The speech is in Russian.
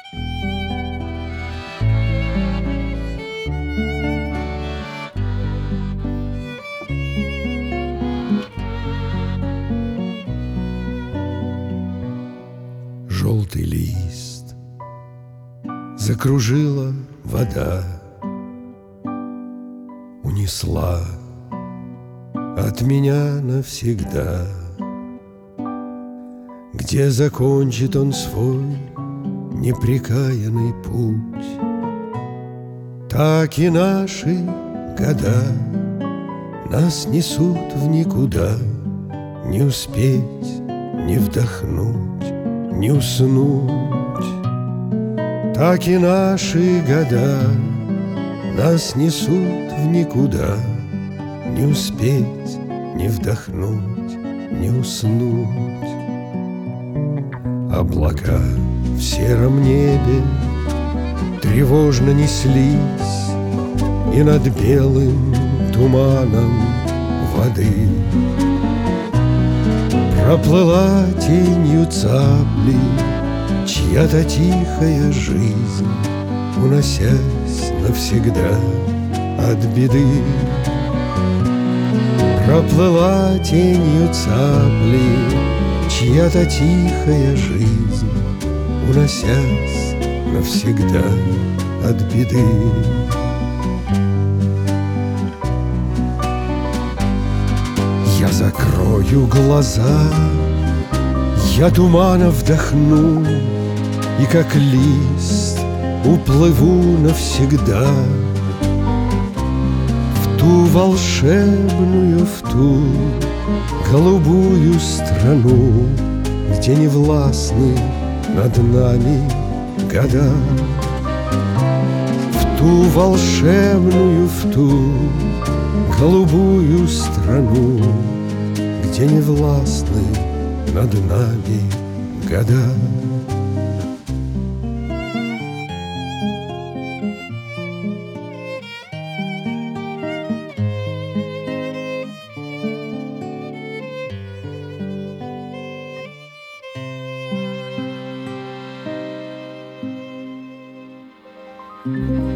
Желтый лист закружила вода, унесла от меня навсегда. Где закончит он свой непрекаянный путь, так и наши года нас несут в никуда. Не успеть, не вдохнуть, не уснуть. Так и наши года нас несут в никуда. Не успеть, не вдохнуть, не уснуть. Облака в сером небе тревожно неслись, и над белым туманом воды проплыла тенью цапли чья-то тихая жизнь, уносясь навсегда от беды. Проплыла тенью цапли чья-то тихая жизнь, уносясь навсегда от беды. Я закрою глаза, я тумана вдохну, и как лист уплыву навсегда в ту волшебную, в ту голубую страну, где не властны над нами года. В ту волшебную, в ту голубую страну, где не властны над нами года. Thank you.